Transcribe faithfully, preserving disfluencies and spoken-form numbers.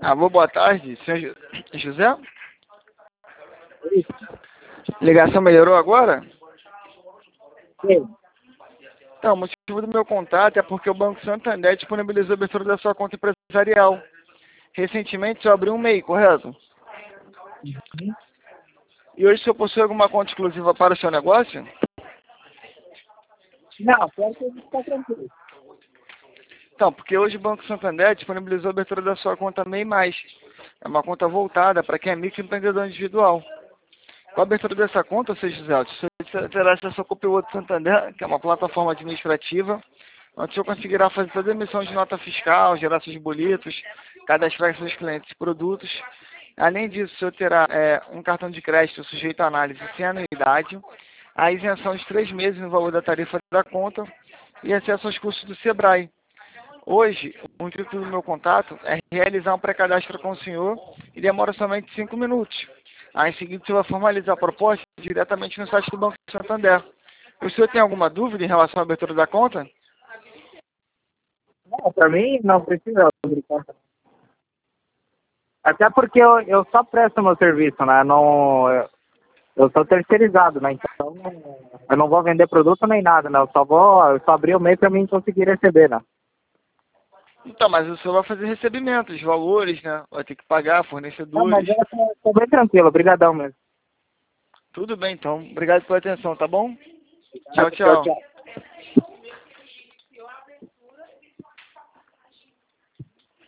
Alô, boa tarde, senhor Ju- José? Isso. Ligação melhorou agora? Sim. Então, o motivo do meu contato é porque o Banco Santander disponibilizou a abertura da sua conta empresarial. Recentemente, só abriu um MEI, correto? Uhum. E hoje o senhor possui alguma conta exclusiva para o seu negócio? Não, pior que a gente está tranquilo. Então, porque hoje o Banco Santander disponibilizou a abertura da sua conta MEI+. É uma conta voltada para quem é microempreendedor individual. Com a abertura dessa conta, ou seja, José, o senhor terá acesso ao conteúdo do Santander, que é uma plataforma administrativa, onde o senhor conseguirá fazer toda a emissão de nota fiscal, gerar seus boletos, cadastrar seus clientes e produtos. Além disso, o senhor terá é, um cartão de crédito sujeito à análise sem anuidade, a isenção de três meses no valor da tarifa da conta e acesso aos cursos do Sebrae. Hoje, o intuito do meu contato é realizar um pré-cadastro com o senhor e demora somente cinco minutos. Aí, em seguida, você vai formalizar a proposta diretamente no site do Banco Santander. O senhor tem alguma dúvida em relação à abertura da conta? Não, para mim não precisa abrir conta. Até porque eu, eu só presto meu serviço, né? Não, eu, eu sou terceirizado, né? Então eu não vou vender produto nem nada, né? Eu só vou, eu só abrir o mês para mim conseguir receber, né? Então, mas o senhor vai fazer recebimentos, valores, né? Vai ter que pagar Não, mas fornecedores. eu tô, tô bem tranquilo, obrigadão mesmo. Tudo bem, então. Obrigado pela atenção, tá bom? Tchau, Tchau, tchau. tchau.